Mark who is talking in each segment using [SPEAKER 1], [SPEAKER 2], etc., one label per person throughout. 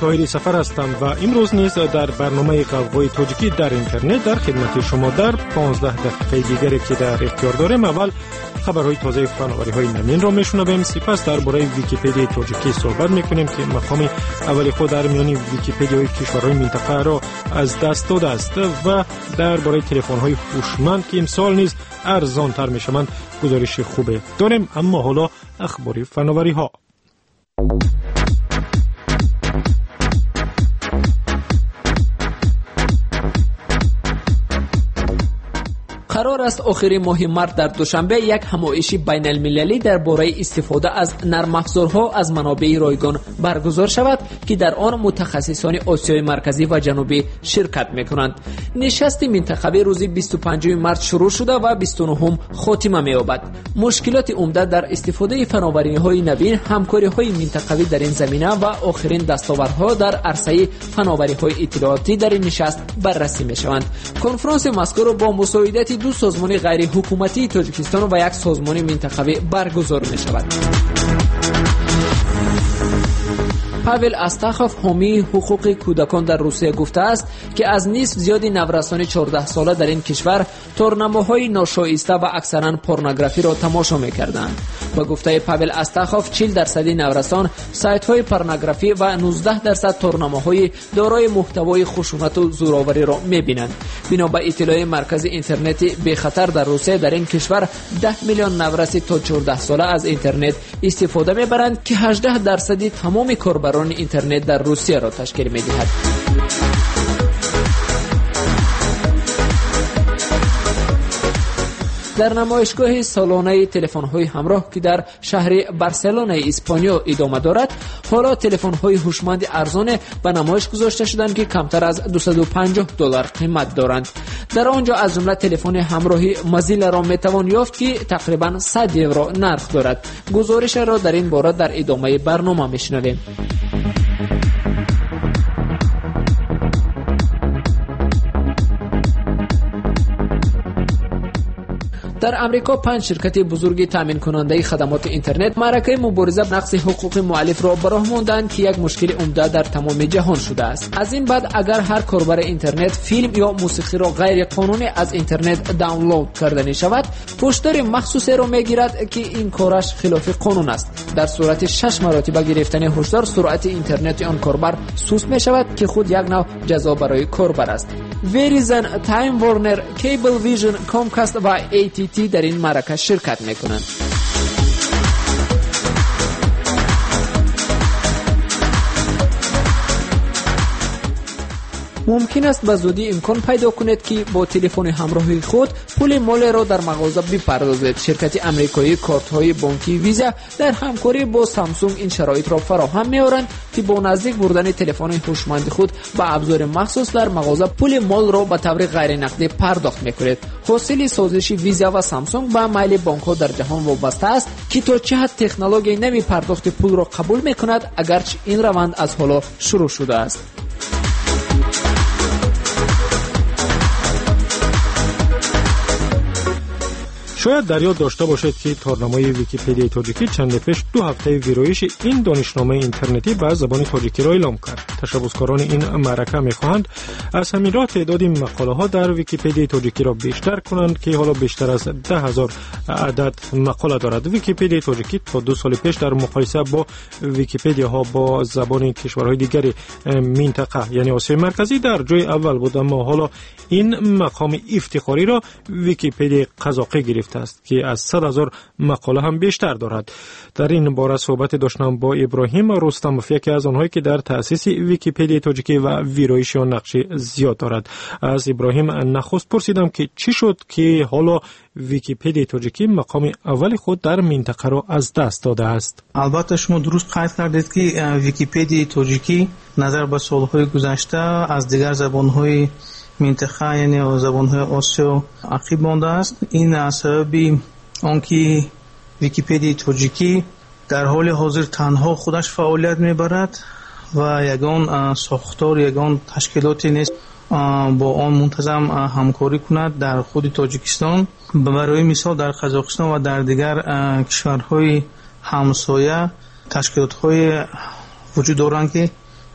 [SPEAKER 1] شاهد سفر هستم و امروز نیز در برنامه قوقای تاجیکی در اینترنت در خدمت شما در 15 دقیقه دیگری که در اختیار داریم. اول خبرهای تازه فناوری‌های نوین را میشنویم، سپس درباره ویکی‌پدیا تاجیکی صحبت میکنیم که مقام اول خود در میان ویکی‌پدیای کشورهای منطقه را از دست داده است و درباره تلفن‌های هوشمند که امسال نیز ارزان‌تر میشوند گزارش خوبه داریم. اما حالا اخبار فناوری‌ها.
[SPEAKER 2] قرار است آخر ماه مارس در دوشنبه یک همایش بین المللی درباره استفاده از نرم افزارها از منابع رایگان برگزار شود که در آن متخصصان آسیای مرکزی و جنوبی شرکت می‌کنند. نشست منطقوی روز 25 مارس شروع شده و 29 خاتمه می‌یابد. مشکلات عمده در استفاده فناوری‌های نوین، همکاری‌های منطقوی در این زمینه و آخرین دستاوردها در عرصه فناوری‌های اطلاعاتی در این نشست بررسی می‌شوند. کنفرانس مذکور با مساعدت دو سازمان غیر حکومتی تاجیکستان و یک سازمان منطقوی برگزار می شود. پاول استاخوف حامی حقوق کودکان در روسیه گفته است که از نصف زیاد نورسان 14 ساله در این کشور تورنمه‌های ناشایسته و اکثرا پورنوگرافی را تماشا می‌کردند. با گفته پاول استاخوف 40% نورسان سایت‌های پورنوگرافی و 19% تورنمه‌های دارای محتوای خشونت و زورآوری را می‌بینند. بنا به اطلاع مرکز اینترنت بی خطر در روسیه، در این کشور 10 میلیون نورس تا 14 ساله از اینترنت استفاده می‌برند که 18% تمام کاربران اینترنت در روسیه را تشکیل می‌دهد. در نمایشگاه سالانه تلفن‌های همراه که در شهر بارسلونا اسپانیا ادامه دارد، حالا تلفن‌های هوشمند ارزان به نمایش گذاشته شدند که کمتر از $250 قیمت دارند. در آنجا از جمله تلفن همراهی مازیلا را میتوان یافت که تقریباً €100 نرخ دارد. گزارش را در این باره در ادامه برنامه میشنویم. در امریکا 5 شرکت بزرگ تامین کننده خدمات اینترنت معرکه مبارزه با نقض حقوق مؤلف را به راه ماندند که یک مشکل عمده در تمام جهان شده است. از این بعد اگر هر کاربر اینترنت فیلم یا موسیقی را غیر قانونی از اینترنت دانلود کرده می شود، پشتار مخصوصی را می گیرد که این کارش خلاف قانون است. در صورت 6 مرتبه گرفتن هشدار، سرعت اینترنت آن کاربر سوست می شود که خود یک نوع جزا برای کاربر است. وریزن، تایم وارنر، کیبل ویژن، کامکاست و AT&T در این معرکه شرکت میکنند. ممکن است به زودی امکان پیدا کنید که با تلفن همراهی خود پول مال را در مغازه بپردازید. شرکت آمریکایی کارت‌های بانکی ویزا در همکاری با سامسونگ این شرایط را فراهم می‌آورند که با نزدیک بردن تلفن هوشمند خود به ابزار مخصوص در مغازه پول مال را به طور غیر نقدی پرداخت می‌کنید. حاصل سازش ویزا و سامسونگ با میل بانک‌ها در جهان وابسته است که تا چه حد تکنولوژی نوی پرداخت پول را قبول می‌کند، اگرچه این روند از حالا شروع شده است.
[SPEAKER 1] شاید در یاد داشته باشید که تورنمه ویکی‌پدیا تاجیکی چند پیش 2 هفته ویرایش این دانشنامه اینترنتی به زبان تاجیکی را اعلام کرد. تشبثکاران این معرکه می‌خواهند از همین راه تعداد مقاله‌ها در ویکی‌پدیا تاجیکی را بیشتر کنند که حالا بیشتر از 10,000 عدد مقاله دارد. ویکی‌پدیا تاجیکی تا 2 سال پیش در مقایسه با ویکی‌پدیاها با زبان کشورهای دیگر منطقه یعنی آسیای مرکزی در جای اول بود، اما حالا این مقام افتخاری را ویکی‌پدیا قزاقی گرفت است که از 100,000 مقاله هم بیشتر دارد. در این باره صحبت داشتم با ابراهیم رستموف، یکی از آنهایی که در تأسیس ویکی‌پدیا تاجیکی و ویرایش آن نقش زیاد دارد. از ابراهیم نخست پرسیدم که چی شد که حالا ویکی‌پدیا تاجیکی مقام اول خود در منطقه را از دست داده است.
[SPEAKER 3] البته شما درست قید کردید که ویکی‌پدیا تاجیکی نظر به سالهای گذشته از دیگر زبان‌های منطقه یعنی زبان‌های آسیا عقب مانده است. این از سبب آنکه ویکی‌پدیا تاجیکی در حال حاضر تنها خودش فعالیت می‌برد و یگان ساختار یگان تشکیلاتی نیست با آن منتظم همکاری کند در خود تاجیکستان. برای مثال در قزاقستان و در دیگر کشورهای همسایه تشکیلات‌های وجود دارند که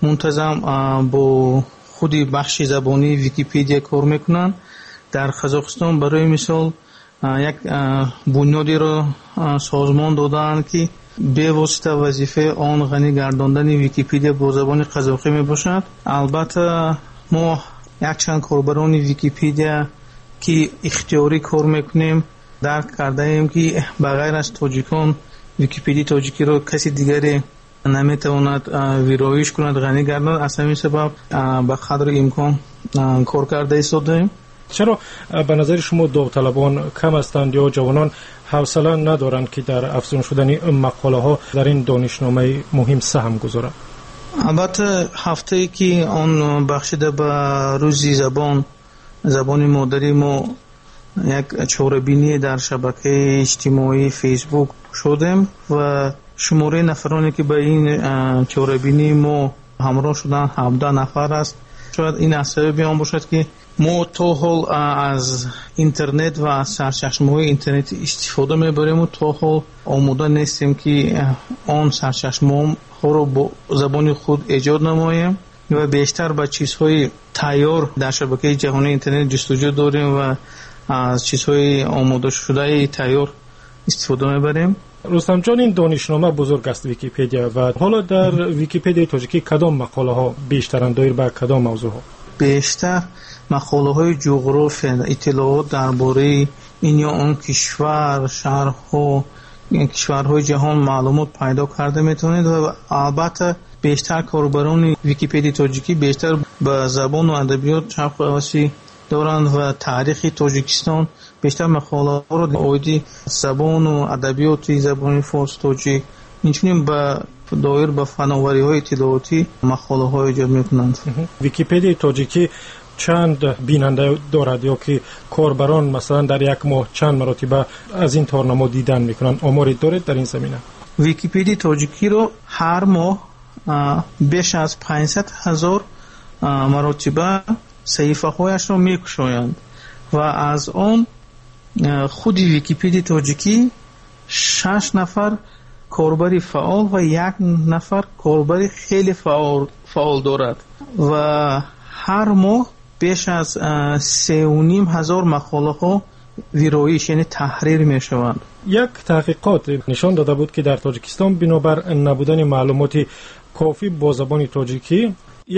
[SPEAKER 3] منتظم با خودی بخش زبانی ویکی‌پدیا کار میکنن. در قزاقستان برای مثال یک بنیادی را سازمان دادن که به واسطه وظیفه آن غنی گرداندن ویکی‌پدیا با زبان قزاقی می باشد. البته ما یک چند کاربران ویکی‌پدیا که اختیاری کار میکنیم درک کرده ایم که بغیر از تاجیکان ویکی‌پدیا تاجیکی را کسی دیگری نمیتواند ویرایش کند، غنی گرداند. از همین سبب به قدر امکان کار کرده ایستادیم.
[SPEAKER 1] چرا به نظر شما داوطلبان کم هستند یا جوانان حوصله ندارند که در افزون شدن مقاله ها در این دانشنامه مهم سهم گذارند؟
[SPEAKER 3] البته هفته‌ای که آن بخشیده به روزی زبان مادری ما یک چهاره‌بینی در شبکه اجتماعی فیسبوک شدیم و شماره نفرانی که به این چهاره‌بینی ما همراه شدن 17 نفر است. شاید این از سبب آن باشد که ما تا حال از اینترنت و از سرچشمه‌های اینترنت استفاده می‌بریم و تا حال آماده نیستیم که آن سرچشمه‌ها رو با زبان خود ایجاد نماییم و بیشتر با چیزهای تیار در شبکه جهانی اینترنت جستجو داریم و از چیزهای آماده شده تیار استفاده می‌بریم.
[SPEAKER 1] رستم جان، این دانشنامه بزرگ است ویکی‌پدیا و حالا در ویکی‌پدیا تاجیکی کدام مقاله ها بیشترند دایر به کدام موضوع ها؟
[SPEAKER 3] بیشتر مقاله های جغرافی، اطلاعات درباره این یا آن کشور، شهرها، کشورهای جهان معلومات پیدا کرده میتونید و البته بیشتر کاربران ویکی‌پدیا تاجیکی بیشتر به زبان و ادبیات شوق وسیع دارند و تاریخ تاجیکستان بیشتر مقاله ها رو اویدی زبان و ادبیات زبان فارسی تاجیک اینچنین به دایر به فناوری های اطلاعاتی مقاله های ایجاد میکنند.
[SPEAKER 1] ویکی‌پدیا تاجیکی چند بیننده دارد یا که کاربران مثلا در یک ماه چند مرتبه از این تارنامه دیدن میکنن؟ آماری دارید در این زمینه؟
[SPEAKER 3] ویکی‌پدیا تاجیکی رو هر ماه بیش از 500,000 مرتبه صحیفه هایش رو میکشویند و از آن خود ویکی‌پدیا تاجیکی 6 نفر کاربری فعال و 1 نفر کاربری خیلی فعال دارد و هر ماه بیش از 3,500 مقاله ها ویرایش یعنی تحریر می شوند.
[SPEAKER 1] یک تحقیقات نشان داده بود که در تاجیکستان بنابر نبودن معلومات کافی با زبان تاجیکی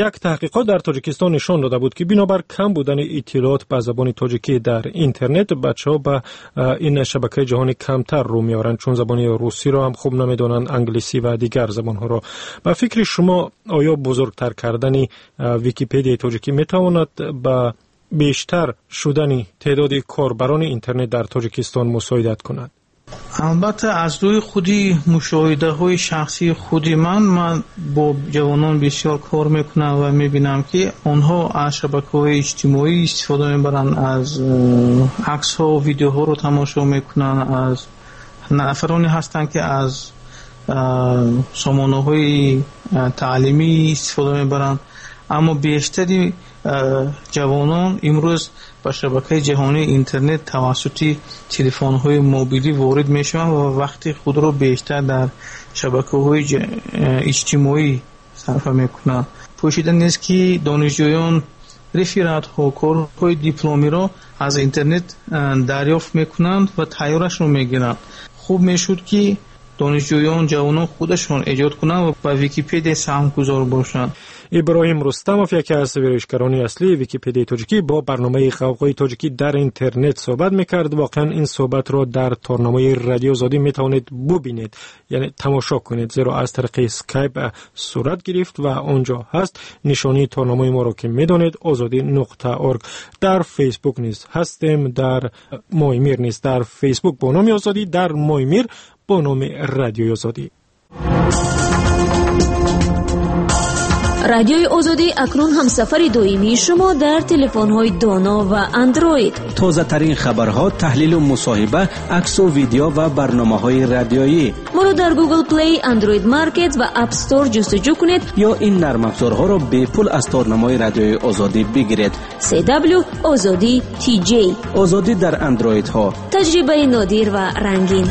[SPEAKER 1] بنابر کم بودن اطلاعات به زبان تاجیکی در اینترنت بچه‌ها به این شبکه جهانی کمتر رو میارن، چون زبان روسی را هم خوب نمیدونن، انگلیسی و دیگر زبان‌ها را. به فکر شما آیا بزرگتر کردن ویکی‌پدیا تاجیکی میتواند به بیشتر شدن تعداد کاربران اینترنت در تاجیکستان مساعدت کند؟
[SPEAKER 3] البته از روی خودی مشاهده های شخصی خودی من با جوانان بسیار کار میکنم و میبینم که آنها از شبکه‌های اجتماعی استفاده میبرن، از عکس ها و ویدیو ها رو تماشا میکنن، از نفرانی هستن که از سامانه های تعلیمی استفاده میبرن. اما بیشتری جوانان امروز با شبکه جهانی اینترنت توسط تلفن‌های موبیلی وارد میشوند و وقتی خود را بیشتر در شبکه‌های اجتماعی صرف میکنند. پوشیدن نیست که دانشجویان رفرات‌ها، کارهای دیپلمی را از اینترنت دریافت میکنند و تیارش رو میگیرند. خوب میشد که دانشجویان جوانان خودشون ایجاد کنند و با ویکی‌پدیا سهمگذار باشند.
[SPEAKER 1] ابراهیم رستموف، یکی از ویرایشگران اصلی ویکی‌پدیا تاجیکی، با برنامه غوغای تاجیکی در اینترنت صحبت میکرد. واقعا این صحبت را در تارنامه رادیو آزادی میتوانید ببینید، یعنی تماشا کنید، زیرا از طریق اسکایپ صورت گرفت و آنجا هست. نشانی تارنامه ما را که میدانید azadi.org. در فیسبوک نیز هستیم، در مایمیر نیز، در فیسبوک با نام آزادی، در مایمیر با نام رادیو آزادی.
[SPEAKER 4] رادیوی آزادی اکنون هم سفر دائمی شما در تلفن‌های دانا و اندروید.
[SPEAKER 5] تازه ترین خبرها، تحلیل و مصاحبه، عکس و ویدیو و برنامه‌های رادیویی.
[SPEAKER 4] ما رو در گوگل پلی، اندروید مارکت و اپ استور جستجو کنید
[SPEAKER 5] یا این نرم افزارها را به پول از تارنمای رادیوی آزادی بگیرید.
[SPEAKER 4] CW آزادی TJ.
[SPEAKER 5] آزادی در اندروید ها.
[SPEAKER 4] تجربه نادر و رنگین.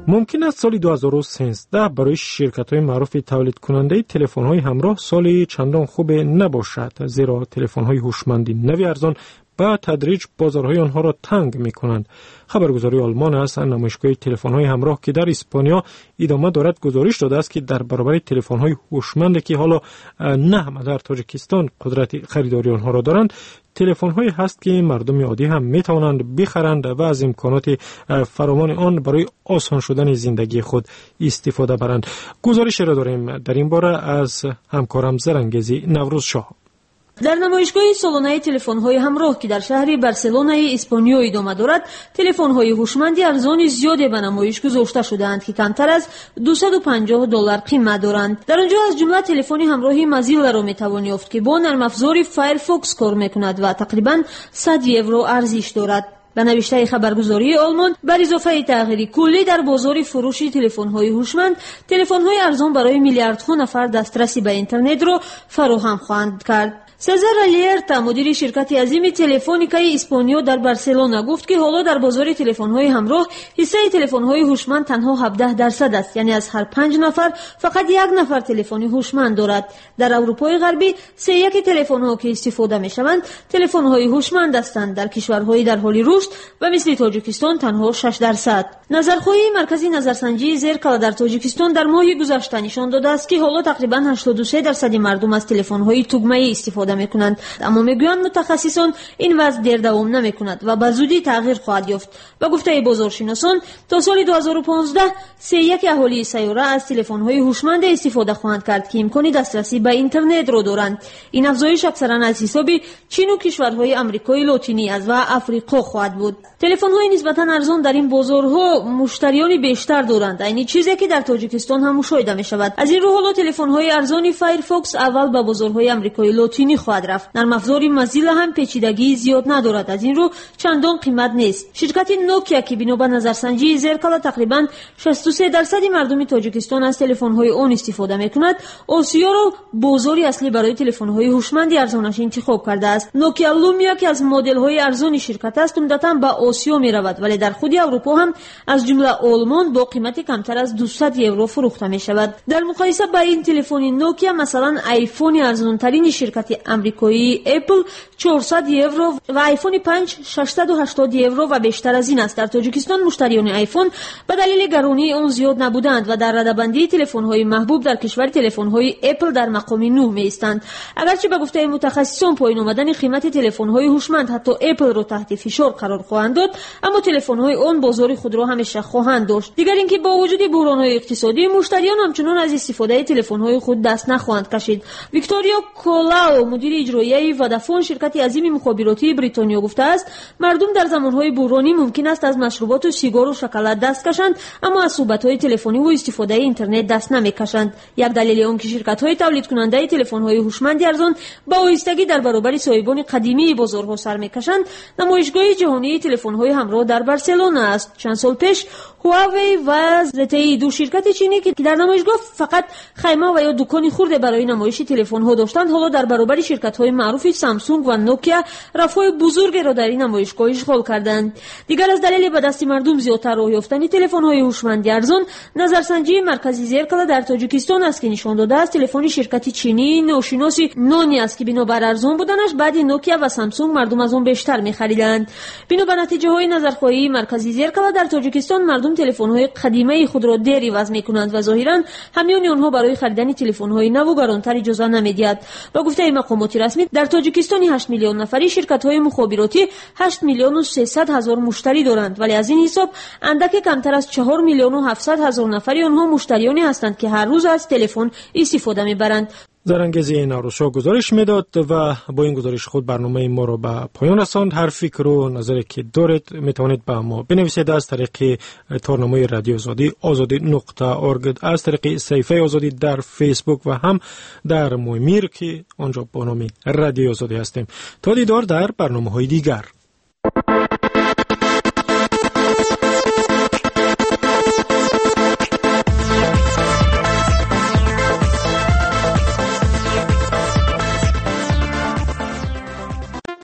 [SPEAKER 1] ممکن است سال 2013 برای شرکت‌های معروف تولید کننده تلفن‌های همراه سالی چندان خوب نباشد، زیرا تلفن‌های هوشمند نوی ارزان با تدریج بازارهای آنها را تنگ می‌کنند. خبرگزاری آلمان از نمایشگاه تلفن‌های همراه که در اسپانیا ادامه دارد گزارش داده است که در برابر تلفن‌های هوشمند که حالا نه همه در تاجیکستان قدرت خریداری آنها را دارند، تلفن‌هایی هست که مردم عادی هم می‌توانند بخرند و از امکانات فراوان آن برای آسان شدن زندگی خود استفاده برند. گزارش را داریم در این باره از همکارم زرنگزی نوروز شاه.
[SPEAKER 4] در نمایشگاه سالانه تلفن‌های همراه که در شهر بارسلونا اسپانیا ادامه دارد، تلفن‌های هوشمند ارزان زیادی به نمایش گذاشته شده‌اند که کمتر از $250 قیمت دارند. در آنجا از جمله تلفن همراه مازیلا را می‌توان یافت که با نرم افزار فایرفاکس کار می‌کند و تقریباً €100 ارزش دارد. به نوشته خبرگزاری آلمان، بر اضافه تغییری کلی در بازار فروش تلفن‌های هوشمند، تلفن‌های ارزان برای میلیاردها نفر دسترسی به اینترنت را فراهم خواهند کرد. سزار الیرتا، مدیر شرکت عظیم تلفنیکای اسپانیا در بارسلونا گفت که حالا در بازار تلفن‌های همراه حصه تلفن‌های هوشمند تنها 17% است، یعنی از هر 5 نفر فقط 1 نفر تلفن هوشمند دارد. در اروپای غربی 3/1 تلفن‌ها که استفاده می‌شوند تلفن‌های هوشمند هستند. در کشورهای در حال رشد و مثل تاجیکستان تنها 6%. نظرخواهی مرکز نظرسنجی زرکالا در تاجیکستان در ماه گذشته نشان داده است که حالا تقریباً 83% مردم از تلفن‌های توگمه‌ای استفاده میکنند، اما میگویند متخصصان این وضع دیر دوام نمیکند و به زودی تغییر خواهد یافت. و گفته بازارشناسان تا سال 2015 3/1 اهالی سیاره از تلفن‌های هوشمند استفاده خواهند کرد که امکان دسترسی به اینترنت را دارند. این افزایش اکثرا از حساب چین و کشورهای آمریکای لاتینی از و آفریقا خواهد بود. تلفن‌های نسبتاً ارزان در این بازارها مشتریان بیشتر دارند، این چیزی که در تاجیکستان هم مشاهده می‌شود. از این رو حالا تلفن‌های ارزان فایرفاکس اول به بازارهای آمریکای لاتینی خواهد رفت. نرم افزار مازیلا هم پیچیدگی زیاد ندارد، از این رو چندان قیمت نیست. شرکت نوکیا که بنا به نظرسنجی زرکالا تقریباً 63% مردم تاجیکستان از تلفن‌های آن استفاده می‌کند، آسیا را بازاری اصلی برای تلفن‌های هوشمند ارزانش انتخاب کرده است. نوکیا لومیا که از مدل‌های ارزان شرکت است، عمدتاً به آسیا می‌رود، ولی در خود اروپا هم از جمله آلمان با قیمت کمتر از €200 فروخته می‌شود. در مقایسه با این تلفن نوکیا، مثلا آیفون ارزان‌ترین شرکت آمریکایی اپل €400 و آیفون 5 €680 و بیشتر از این است. در تاجیکستان مشتریان آیفون به دلیل گرانی آن زیاد نبودند و در رده‌بندی تلفن‌های محبوب در کشور تلفن‌های اپل در مقام 9 می‌ایستند. اگرچه به گفته متخصصان پایین آمدن قیمت تلفن‌های هوشمند حتی اپل را تحت فشار قرار خواهند داد، اما تلفن‌های آن بازار خود را همیشه خواهند داشت. دیگر اینکه با وجود بحران‌های اقتصادی مشتریان همچنان از استفاده تلفن‌های خود دست نخواهند کشید. ویکتوریا کولاو، مدیر اجرایی ودافون، شرکت عظیم مخابراتی بریتانیا، گفته است مردم در زمانهای بحرانی ممکن است از مشروبات و سیگار و شکلات دست کشند، اما از صحبت‌های تلفنی و استفاده اینترنت دست نمی‌کشند. یک دلیل آن که شرکت‌های تولید کننده تلفن‌های هوشمند ارزان با آهستگی در برابر صاحبان قدیمی بازارها سر می‌کشند، نمایشگاه جهانی تلفن‌های همراه در بارسلونا است. چند سال پیش هواوی و ZTE، دو شرکت چینی که در نمایشگاه فقط خیمه و یا دکانی خرد برای نمایش تلفن‌ها داشتند، حالا در برابر شرکت‌های معروف سامسونگ و نوکیا رفاه بزرگی را در این نمایشگاه اشغال کردند. دیگر از دلیل به دست مردم زیادتر راه یافتن تلفن‌های هوشمند ارزان، نظرسنجی مرکزی زرکالا در تاجیکستان است که نشان داده است تلفن شرکت چینی نوشیناسی نونی است که بنابر ارزان بودنش بعد نوکیا و سامسونگ مردم از آن بیشتر می‌خریدند. بنابر نتیجه‌های نظرخواهی مرکزی زرکالا در تاجیکستان مردم تلفن‌های قدیمی خود را دیر عوض می‌کنند و ظاهراً همیان آنها برای خریدن تلفن‌های نو و گرانتر اجازه نمی‌دهد. با گفته مقامات رسمی در تاجیکستان 8 میلیون نفری شرکت‌های مخابراتی 8 میلیون و 300 هزار مشتری دارند، ولی از این حساب اندک کمتر از 4 میلیون و 700 هزار نفری آنها مشتریانی هستند که هر روز از تلفن استفاده می‌برند.
[SPEAKER 1] زرنگزی نوروز گزارش میداد و با این گزارش خود برنامه ما را به پایان رساند. هر فکر و نظری که دارید میتوانید به ما بنویسید از طریق تارنمای رادیو آزادی.org، از طریق صفحه آزادی در فیسبوک و هم در مویمیر که آنجا با نام رادیو آزادی هستیم. تا دیدار در برنامه‌های دیگر.